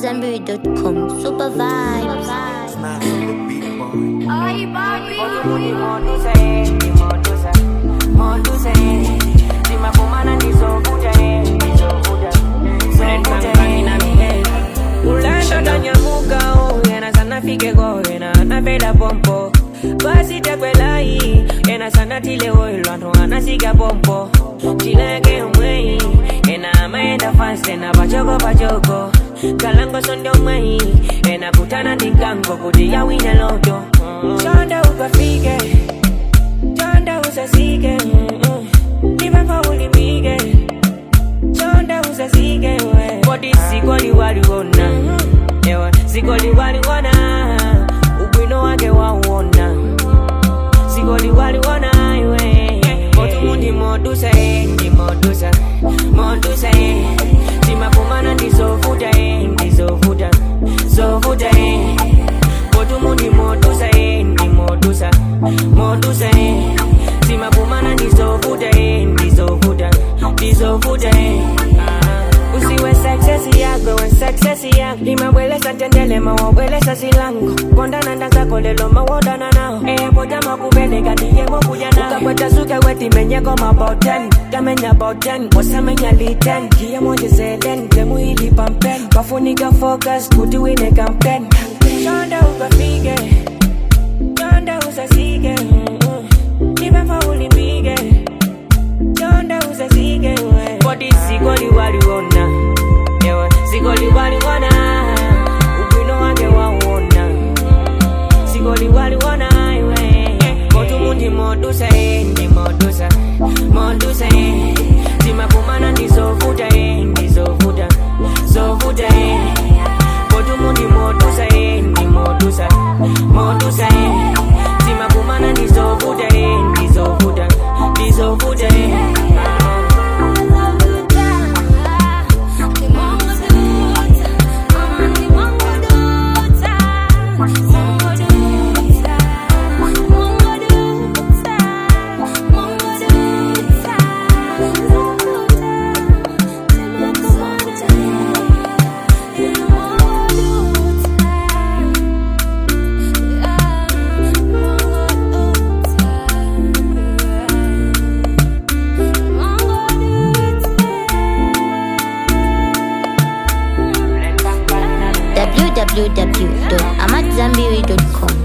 AmadZanbury.com. Super vibes. Ulanda kanyamuka yena sana fike go yena na pela pompo basi tekwelai yena sana tile oilando anasiga pompo chileke umwei yena maenda fast na bachoko kalango sondo mwei yena kutana ndikango kudia wina loto chanda ukafike chanda usasike niva fauli mige chanda usasike we body sikoli waliona ewa sikoli waliona ubwino wake wauona sikoli waliona iwe motu mundi modusa modusa simapumana ndizovuta zovuta motu mundi modusa modusa simapumana ndizovuta usiwe success yako limawelesa tendele mawawelesa silango kondana ndazako lelo mawodana nao pojama kubeleka diyemo kujana ukakweta suke weti menyeko about 10 kamenya about 10 wasamenya li 10 kiyemoje zelen temuili pampen wafunika focus kutiwine kampen chanda ukafike chanda usasike nipefa ulimbige chanda usasike we body sikoli waliona ewa sikoli waliona ubwino wake wauona sikoli waliona iwe motu mundi modusa simapumana ndizovuta motu mundi modusa simapumana ndizovuta www.amadzanbury.com.